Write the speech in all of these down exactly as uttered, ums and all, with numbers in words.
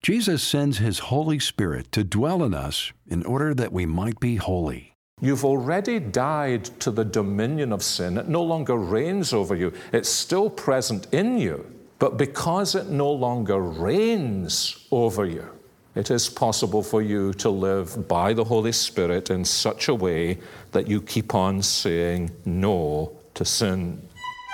Jesus sends His Holy Spirit to dwell in us in order that we might be holy. You've already died to the dominion of sin. It no longer reigns over you. It's still present in you. But because it no longer reigns over you, it is possible for you to live by the Holy Spirit in such a way that you keep on saying no to sin.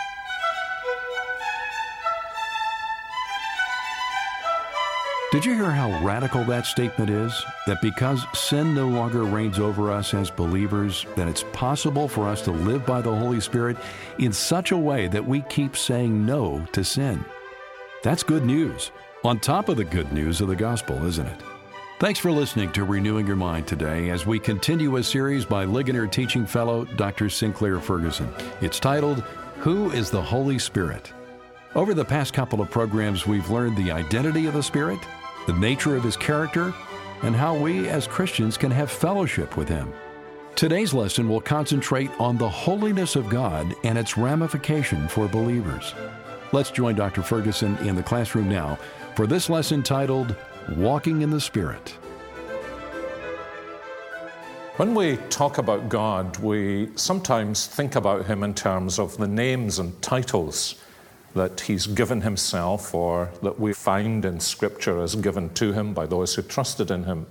Did you hear how radical that statement is? That because sin no longer reigns over us as believers, that it's possible for us to live by the Holy Spirit in such a way that we keep saying no to sin. That's good news, on top of the good news of the gospel, isn't it? Thanks for listening to Renewing Your Mind today as we continue a series by Ligonier Teaching Fellow Doctor Sinclair Ferguson. It's titled, Who is the Holy Spirit? Over the past couple of programs, we've learned the identity of the Spirit, the nature of His character, and how we as Christians can have fellowship with Him. Today's lesson will concentrate on the holiness of God and its ramification for believers. Let's join Doctor Ferguson in the classroom now for this lesson titled, Walking in the Spirit. When we talk about God, we sometimes think about Him in terms of the names and titles that He's given Himself or that we find in Scripture as given to Him by those who trusted in Him.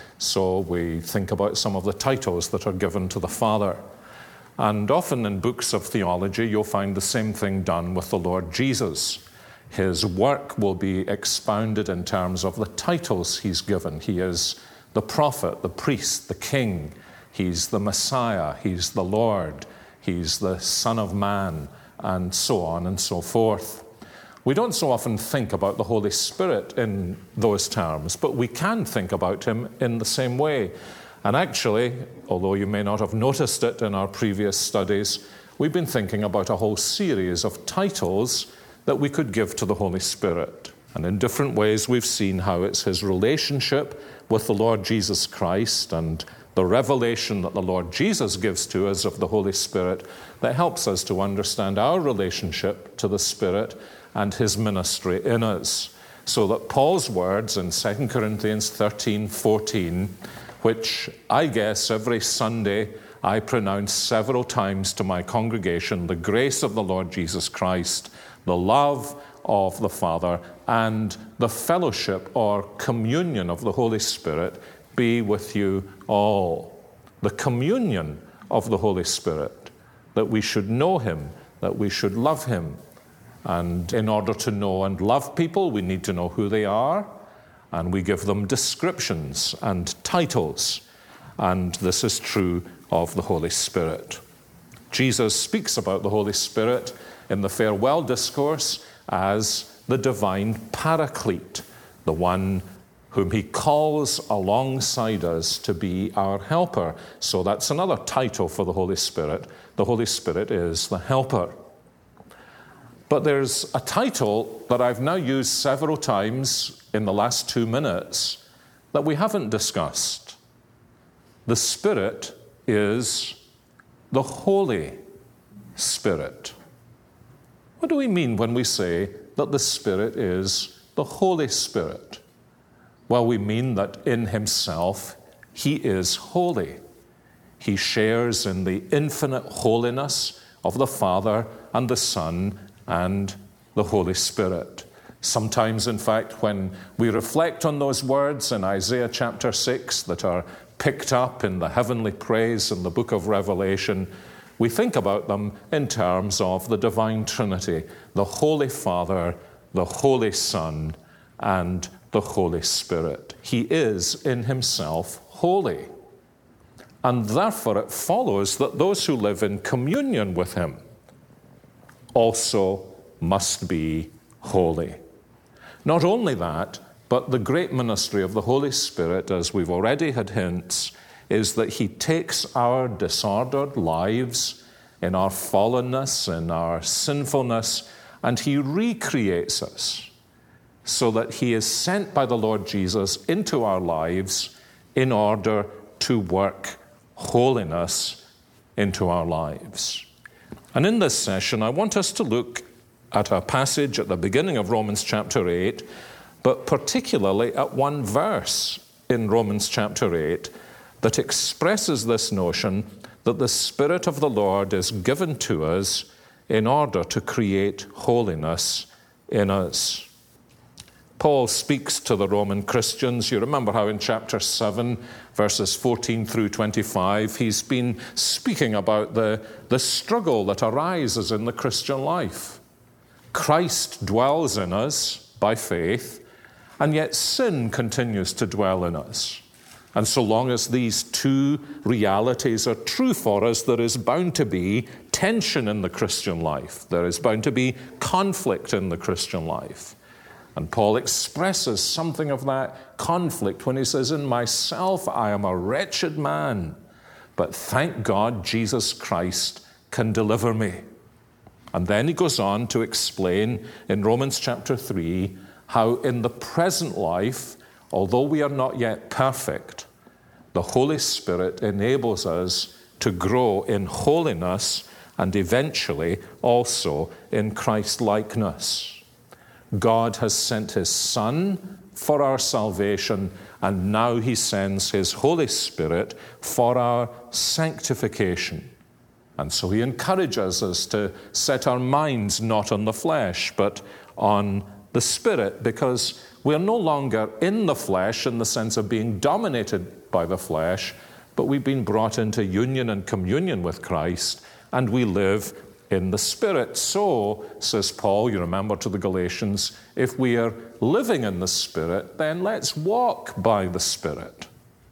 So we think about some of the titles that are given to the Father. And often in books of theology, you'll find the same thing done with the Lord Jesus. His work will be expounded in terms of the titles He's given. He is the prophet, the priest, the king. He's the Messiah. He's the Lord. He's the Son of Man, and so on and so forth. We don't so often think about the Holy Spirit in those terms, but we can think about Him in the same way. And actually, although you may not have noticed it in our previous studies, we've been thinking about a whole series of titles that we could give to the Holy Spirit. And in different ways, we've seen how it's His relationship with the Lord Jesus Christ and the revelation that the Lord Jesus gives to us of the Holy Spirit that helps us to understand our relationship to the Spirit and His ministry in us. So that Paul's words in Second Corinthians thirteen fourteen, which I guess every Sunday I pronounce several times to my congregation, the grace of the Lord Jesus Christ, the love of the Father, and the fellowship or communion of the Holy Spirit be with you all. The communion of the Holy Spirit, that we should know Him, that we should love Him. And in order to know and love people, we need to know who they are, and we give them descriptions and titles. And this is true of the Holy Spirit. Jesus speaks about the Holy Spirit in the farewell discourse as the divine paraclete, the one whom He calls alongside us to be our helper. So that's another title for the Holy Spirit. The Holy Spirit is the helper. But there's a title that I've now used several times in the last two minutes that we haven't discussed. The Spirit is the Holy Spirit. What do we mean when we say that the Spirit is the Holy Spirit? Well, we mean that in Himself, He is holy. He shares in the infinite holiness of the Father and the Son and the Holy Spirit. Sometimes, in fact, when we reflect on those words in Isaiah chapter six that are picked up in the heavenly praise in the book of Revelation, we think about them in terms of the divine Trinity, the Holy Father, the Holy Son, and the Holy Spirit. He is in Himself holy. And therefore it follows that those who live in communion with Him also must be holy. Not only that, but the great ministry of the Holy Spirit, as we've already had hints, is that He takes our disordered lives in our fallenness, in our sinfulness, and He recreates us so that He is sent by the Lord Jesus into our lives in order to work holiness into our lives. And in this session, I want us to look at a passage at the beginning of Romans chapter eight but particularly at one verse in Romans chapter eight that expresses this notion that the Spirit of the Lord is given to us in order to create holiness in us. Paul speaks to the Roman Christians. You remember how in chapter seven, verses fourteen through twenty-five, he's been speaking about the, the struggle that arises in the Christian life. Christ dwells in us by faith, and yet sin continues to dwell in us. And so long as these two realities are true for us, there is bound to be tension in the Christian life. There is bound to be conflict in the Christian life. And Paul expresses something of that conflict when he says, in myself I am a wretched man, but thank God Jesus Christ can deliver me. And then he goes on to explain in Romans chapter three how in the present life, although we are not yet perfect, the Holy Spirit enables us to grow in holiness and eventually also in Christ-likeness. God has sent his Son for our salvation, and now he sends his Holy Spirit for our sanctification. And so he encourages us to set our minds not on the flesh, but on the Spirit, because we're no longer in the flesh in the sense of being dominated by the flesh, but we've been brought into union and communion with Christ, and we live in the Spirit. So, says Paul, you remember to the Galatians, if we are living in the Spirit, then let's walk by the Spirit.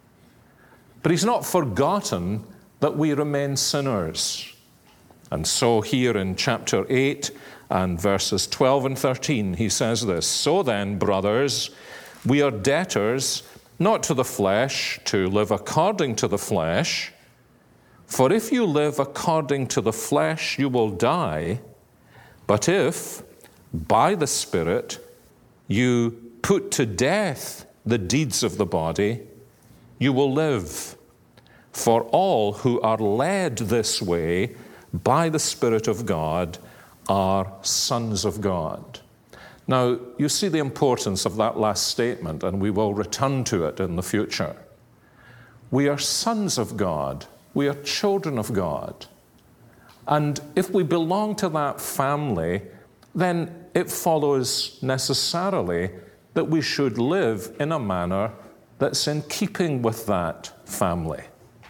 But he's not forgotten that we remain sinners. And so here in chapter eight and verses twelve and thirteen, he says this, so then, brothers, we are debtors, not to the flesh, to live according to the flesh. For if you live according to the flesh, you will die. But if, by the Spirit, you put to death the deeds of the body, you will live. For all who are led this way by the Spirit of God are sons of God. Now, you see the importance of that last statement, and we will return to it in the future. We are sons of God. We are children of God. And if we belong to that family, then it follows necessarily that we should live in a manner that's in keeping with that family.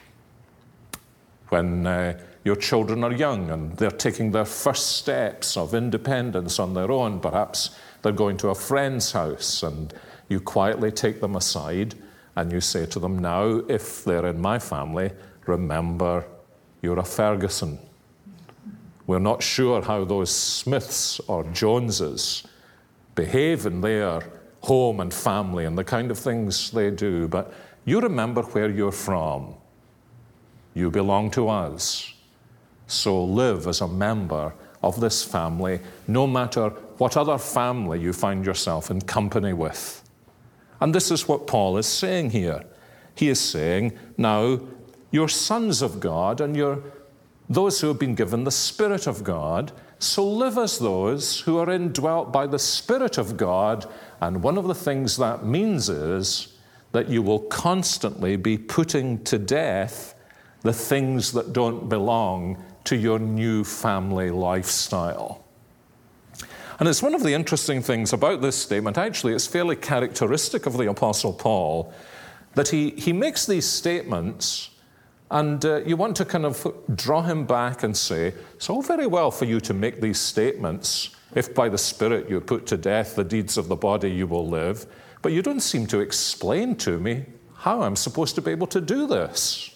When uh, your children are young and they're taking their first steps of independence on their own, perhaps they're going to a friend's house, and you quietly take them aside and you say to them, now, if they're in my family, remember, you're a Ferguson. We're not sure how those Smiths or Joneses behave in their home and family and the kind of things they do, but you remember where you're from. You belong to us. So live as a member of this family, no matter what other family you find yourself in company with. And this is what Paul is saying here. He is saying, now, you're sons of God, and you're those who have been given the Spirit of God, so live as those who are indwelt by the Spirit of God, and one of the things that means is that you will constantly be putting to death the things that don't belong to your new family lifestyle. And it's one of the interesting things about this statement, actually, it's fairly characteristic of the Apostle Paul, that he, he makes these statements. And uh, you want to kind of draw him back and say, it's all very well for you to make these statements. If by the Spirit you put to death the deeds of the body, you will live. But you don't seem to explain to me how I'm supposed to be able to do this.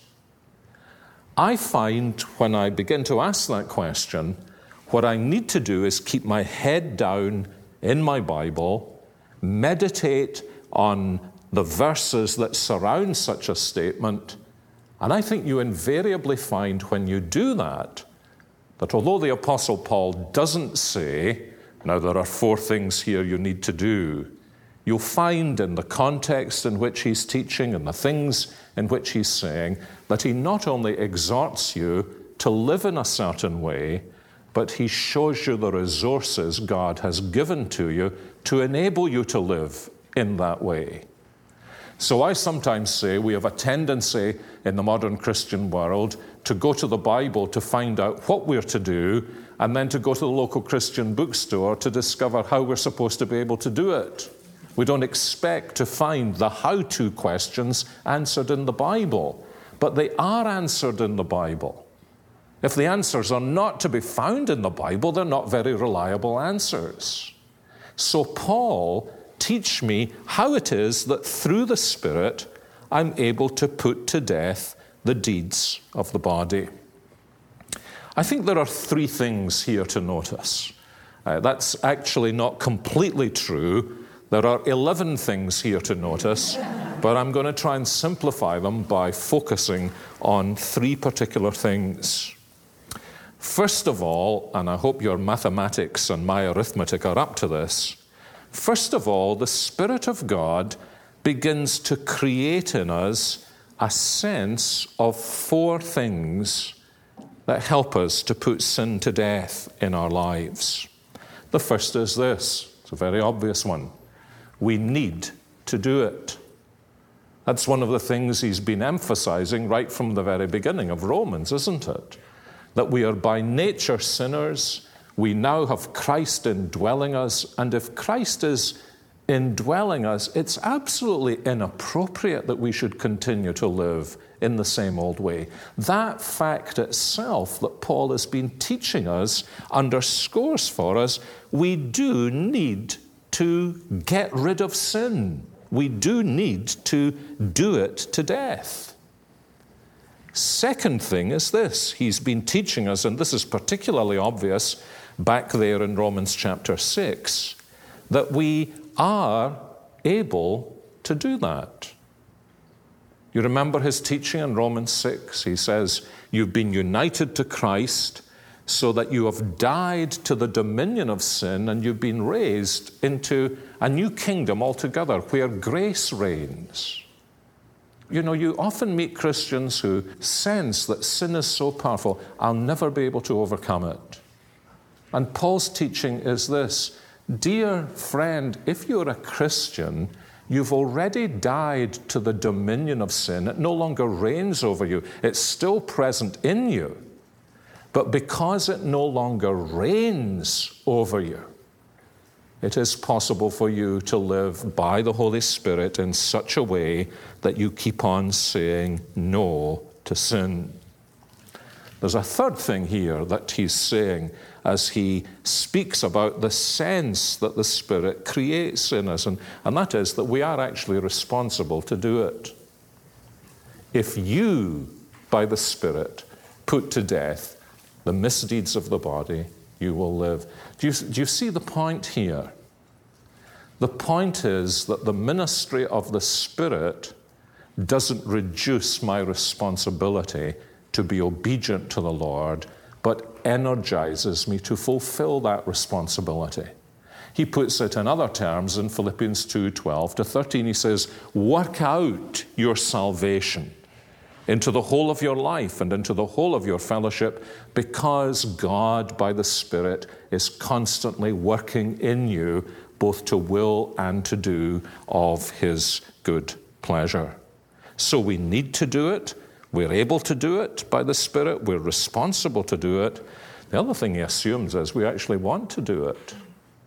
I find when I begin to ask that question, what I need to do is keep my head down in my Bible, meditate on the verses that surround such a statement. And I think you invariably find when you do that, that although the Apostle Paul doesn't say, now there are four things here you need to do, you'll find in the context in which he's teaching and the things in which he's saying that he not only exhorts you to live in a certain way, but he shows you the resources God has given to you to enable you to live in that way. So I sometimes say we have a tendency in the modern Christian world to go to the Bible to find out what we're to do, and then to go to the local Christian bookstore to discover how we're supposed to be able to do it. We don't expect to find the how-to questions answered in the Bible, but they are answered in the Bible. If the answers are not to be found in the Bible, they're not very reliable answers. So Paul, teach me how it is that through the Spirit I'm able to put to death the deeds of the body. I think there are three things here to notice. Uh, that's actually not completely true. There are eleven things here to notice, but I'm going to try and simplify them by focusing on three particular things. First of all, and I hope your mathematics and my arithmetic are up to this, first of all, the Spirit of God begins to create in us a sense of four things that help us to put sin to death in our lives. The first is this. It's a very obvious one. We need to do it. That's one of the things he's been emphasizing right from the very beginning of Romans, isn't it? That we are by nature sinners. We now have Christ indwelling us, and if Christ is indwelling us, it's absolutely inappropriate that we should continue to live in the same old way. That fact itself that Paul has been teaching us underscores for us we do need to get rid of sin. We do need to do it to death. Second thing is this. He's been teaching us, and this is particularly obvious back there in Romans chapter six, that we are able to do that. You remember his teaching in Romans six. He says, you've been united to Christ so that you have died to the dominion of sin and you've been raised into a new kingdom altogether where grace reigns. You know, you often meet Christians who sense that sin is so powerful, I'll never be able to overcome it. And Paul's teaching is this: dear friend, if you're a Christian, you've already died to the dominion of sin. It no longer reigns over you. It's still present in you. But because it no longer reigns over you, it is possible for you to live by the Holy Spirit in such a way that you keep on saying no to sin. There's a third thing here that he's saying as he speaks about the sense that the Spirit creates in us, and, and that is that we are actually responsible to do it. If you, by the Spirit, put to death the misdeeds of the body, you will live. Do you, do you see the point here? The point is that the ministry of the Spirit doesn't reduce my responsibility to be obedient to the Lord, but energizes me to fulfill that responsibility. He puts it in other terms in Philippians two, twelve to thirteen. He says, work out your salvation into the whole of your life and into the whole of your fellowship, because God, by the Spirit, is constantly working in you both to will and to do of his good pleasure. So we need to do it. We're able to do it by the Spirit. We're responsible to do it. The other thing he assumes is we actually want to do it.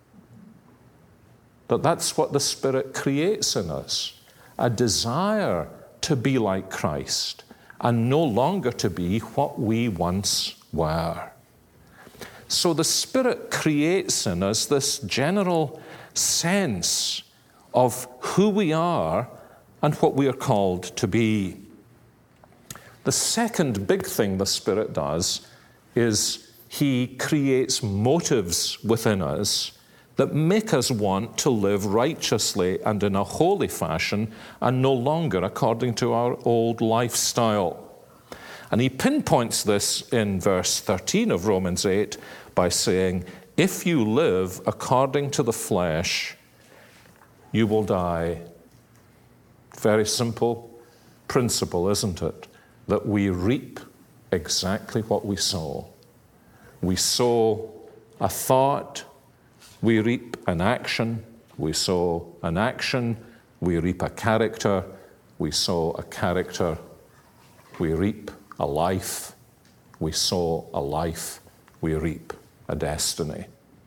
That that's what the Spirit creates in us, a desire to be like Christ and no longer to be what we once were. So the Spirit creates in us this general sense of who we are and what we are called to be. The second big thing the Spirit does is he creates motives within us that make us want to live righteously and in a holy fashion and no longer according to our old lifestyle. And he pinpoints this in verse thirteen of Romans eight by saying, if you live according to the flesh, you will die. Very simple principle, isn't it? That we reap exactly what we sow. We sow a thought, we reap an action, we sow an action, we reap a character. We sow a character, we reap a life. We sow a life, we reap a destiny.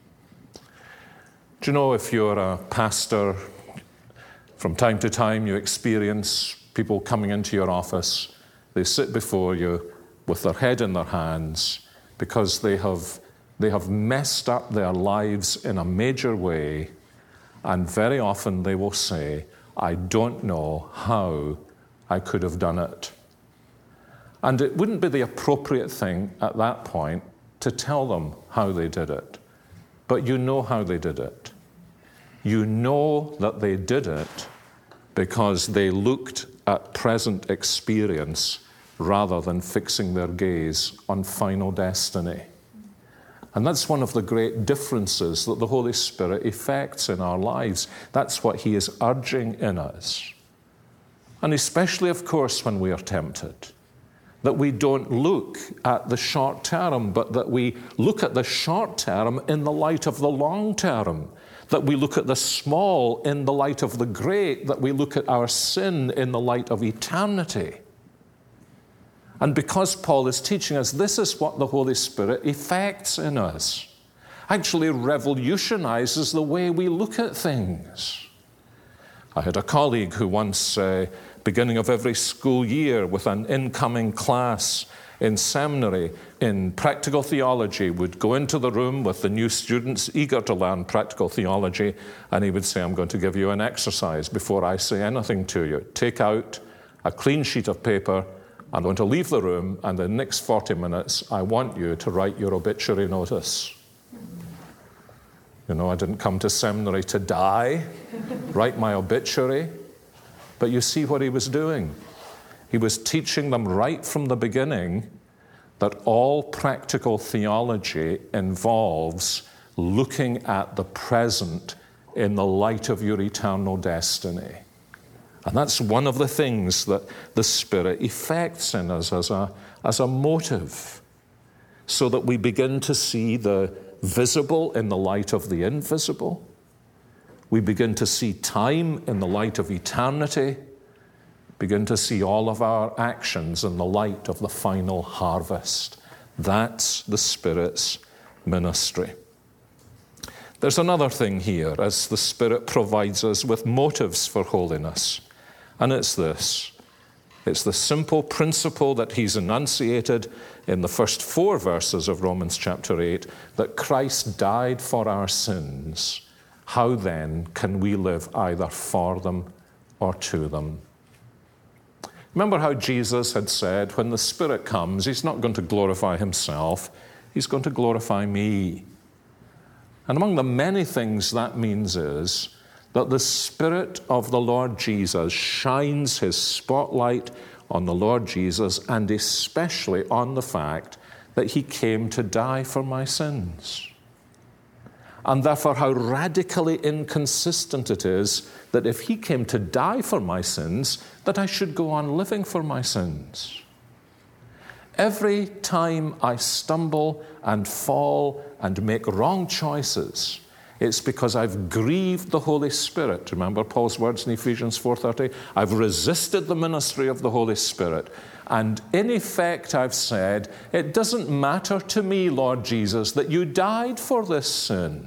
Do you know, if you're a pastor, from time to time you experience people coming into your office. They sit before you with their head in their hands because they have, they have messed up their lives in a major way, and very often they will say, I don't know how I could have done it. And it wouldn't be the appropriate thing at that point to tell them how they did it. But you know how they did it. You know that they did it because they looked at present experience rather than fixing their gaze on final destiny. And that's one of the great differences that the Holy Spirit effects in our lives. That's what He is urging in us. And especially, of course, when we are tempted, that we don't look at the short term, but that we look at the short term in the light of the long term, that we look at the small in the light of the great, that we look at our sin in the light of eternity. And because Paul is teaching us, this is what the Holy Spirit effects in us. Actually revolutionizes the way we look at things. I had a colleague who once, uh, beginning of every school year with an incoming class in seminary in practical theology, would go into the room with the new students eager to learn practical theology, and he would say, I'm going to give you an exercise before I say anything to you. Take out a clean sheet of paper. I'm going to leave the room, and in the next forty minutes, I want you to write your obituary notice. You know, I didn't come to seminary to die, write my obituary. But you see what he was doing. He was teaching them right from the beginning that all practical theology involves looking at the present in the light of your eternal destiny. And that's one of the things that the Spirit effects in us as a, as a motive, so that we begin to see the visible in the light of the invisible. We begin to see time in the light of eternity, begin to see all of our actions in the light of the final harvest. That's the Spirit's ministry. There's another thing here as the Spirit provides us with motives for holiness. And it's this. It's the simple principle that he's enunciated in the first four verses of Romans chapter eight, that Christ died for our sins. How then can we live either for them or to them? Remember how Jesus had said, when the Spirit comes, he's not going to glorify himself, he's going to glorify me. And among the many things that means is that the Spirit of the Lord Jesus shines his spotlight on the Lord Jesus, and especially on the fact that he came to die for my sins. And therefore, how radically inconsistent it is that if he came to die for my sins, that I should go on living for my sins. Every time I stumble and fall and make wrong choices, it's because I've grieved the Holy Spirit. Remember Paul's words in Ephesians four thirty? I've resisted the ministry of the Holy Spirit. And in effect, I've said, it doesn't matter to me, Lord Jesus, that you died for this sin.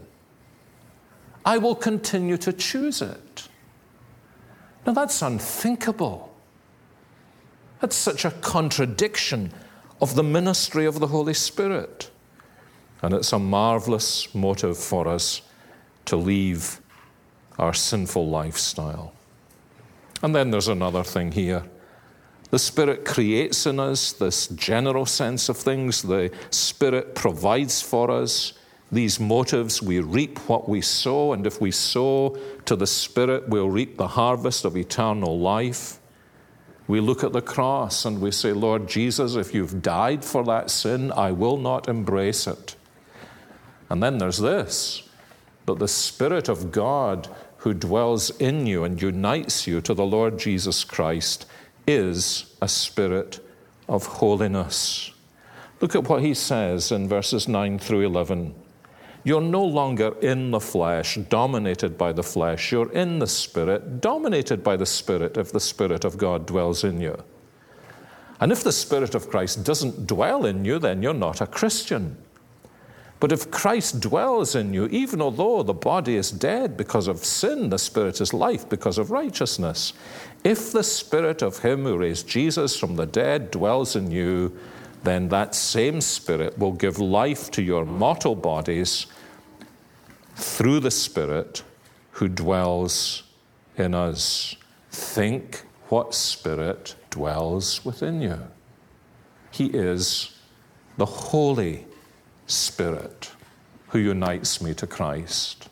I will continue to choose it. Now, that's unthinkable. That's such a contradiction of the ministry of the Holy Spirit. And it's a marvelous motive for us to leave our sinful lifestyle. And then there's another thing here. The Spirit creates in us this general sense of things. The Spirit provides for us these motives. We reap what we sow, and if we sow to the Spirit, we'll reap the harvest of eternal life. We look at the cross and we say, Lord Jesus, if you've died for that sin, I will not embrace it. And then there's this, but the Spirit of God who dwells in you and unites you to the Lord Jesus Christ is a spirit of holiness. Look at what he says in verses nine through eleven. You're no longer in the flesh, dominated by the flesh. You're in the Spirit, dominated by the Spirit, if the Spirit of God dwells in you. And if the Spirit of Christ doesn't dwell in you, then you're not a Christian. But if Christ dwells in you, even although the body is dead because of sin, the Spirit is life because of righteousness. If the Spirit of him who raised Jesus from the dead dwells in you, then that same Spirit will give life to your mortal bodies through the Spirit who dwells in us. Think what Spirit dwells within you. He is the Holy Spirit who unites me to Christ.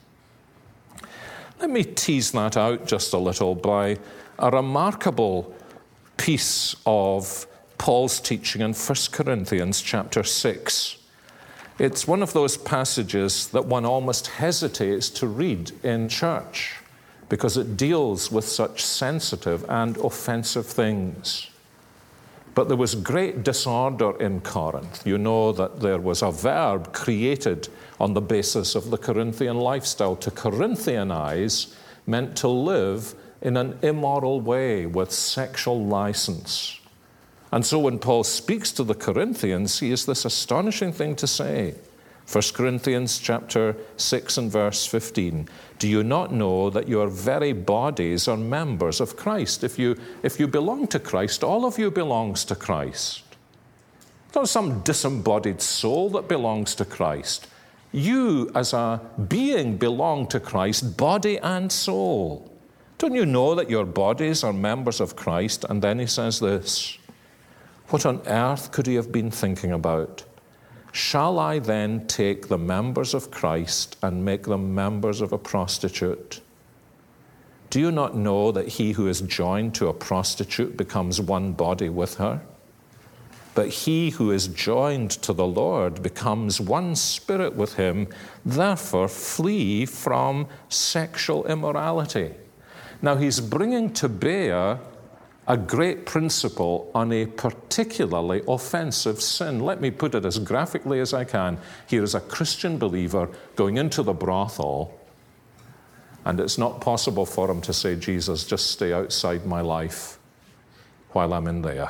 Let me tease that out just a little by a remarkable piece of Paul's teaching in First Corinthians chapter six. It's one of those passages that one almost hesitates to read in church because it deals with such sensitive and offensive things. But there was great disorder in Corinth. You know that there was a verb created on the basis of the Corinthian lifestyle. To Corinthianize meant to live in an immoral way with sexual license. And so when Paul speaks to the Corinthians, he has this astonishing thing to say. First Corinthians chapter six and verse fifteen. Do you not know that your very bodies are members of Christ? If you, if you belong to Christ, all of you belongs to Christ. It's not some disembodied soul that belongs to Christ. You as a being belong to Christ, body and soul. Don't you know that your bodies are members of Christ? And then he says this. What on earth could he have been thinking about? Shall I then take the members of Christ and make them members of a prostitute? Do you not know that he who is joined to a prostitute becomes one body with her? But he who is joined to the Lord becomes one spirit with him. Therefore, flee from sexual immorality. Now, he's bringing to bear a great principle on a particularly offensive sin. Let me put it as graphically as I can. Here is a Christian believer going into the brothel, and it's not possible for him to say, Jesus, just stay outside my life while I'm in there,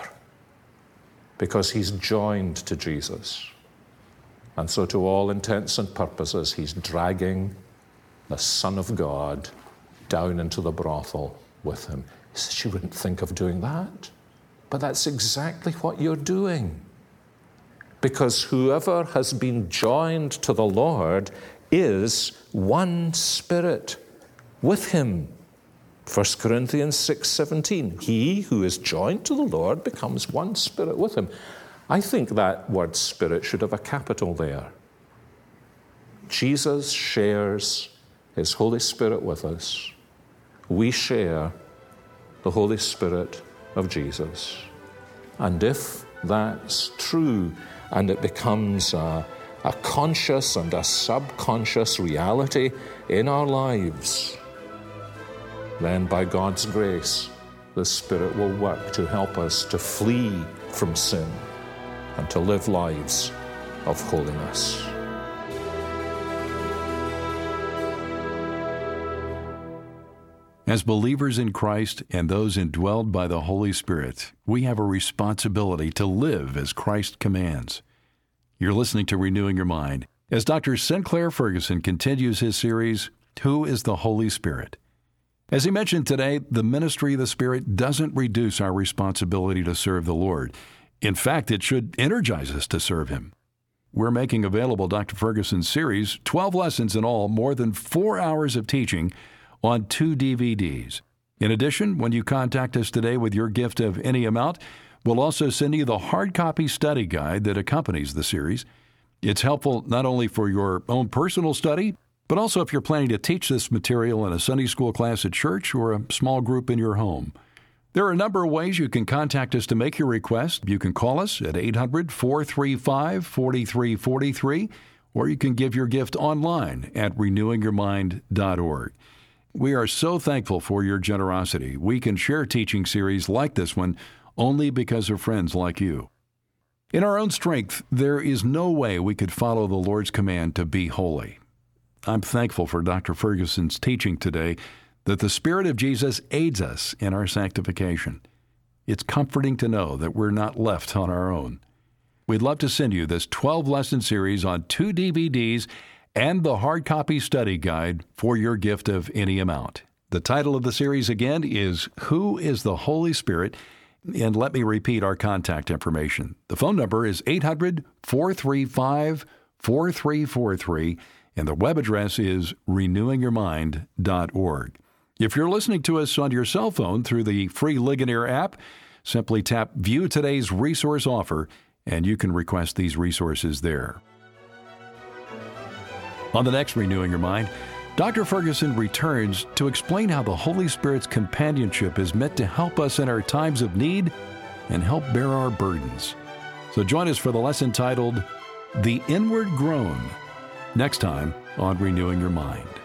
because he's joined to Jesus. And so to all intents and purposes, he's dragging the Son of God down into the brothel with him. He says, you wouldn't think of doing that. But that's exactly what you're doing. Because whoever has been joined to the Lord is one spirit with him. First Corinthians six seventeen. He who is joined to the Lord becomes one spirit with him. I think that word spirit should have a capital there. Jesus shares his Holy Spirit with us. We share the Holy Spirit of Jesus. And if that's true and it becomes a, a conscious and a subconscious reality in our lives, then by God's grace, the Spirit will work to help us to flee from sin and to live lives of holiness. As believers in Christ and those indwelled by the Holy Spirit, we have a responsibility to live as Christ commands. You're listening to Renewing Your Mind as Doctor Sinclair Ferguson continues his series, Who is the Holy Spirit? As he mentioned today, the ministry of the Spirit doesn't reduce our responsibility to serve the Lord. In fact, it should energize us to serve Him. We're making available Doctor Ferguson's series, twelve lessons in all, more than four hours of teaching, on two D V Ds. In addition, when you contact us today with your gift of any amount, we'll also send you the hard copy study guide that accompanies the series. It's helpful not only for your own personal study, but also if you're planning to teach this material in a Sunday school class at church or a small group in your home. There are a number of ways you can contact us to make your request. You can call us at eight hundred, four three five, four three four three, or you can give your gift online at renewing your mind dot org. We are so thankful for your generosity. We can share teaching series like this one only because of friends like you. In our own strength, there is no way we could follow the Lord's command to be holy. I'm thankful for Doctor Ferguson's teaching today that the Spirit of Jesus aids us in our sanctification. It's comforting to know that we're not left on our own. We'd love to send you this twelve-lesson series on two D V Ds and the hard copy study guide for your gift of any amount. The title of the series again is Who is the Holy Spirit? And let me repeat our contact information. The phone number is eight hundred, four three five, four three four three, and the web address is renewing your mind dot org. If you're listening to us on your cell phone through the free Ligonier app, simply tap View Today's Resource Offer, and you can request these resources there. On the next Renewing Your Mind, Doctor Ferguson returns to explain how the Holy Spirit's companionship is meant to help us in our times of need and help bear our burdens. So join us for the lesson titled, The Inward Groan, next time on Renewing Your Mind.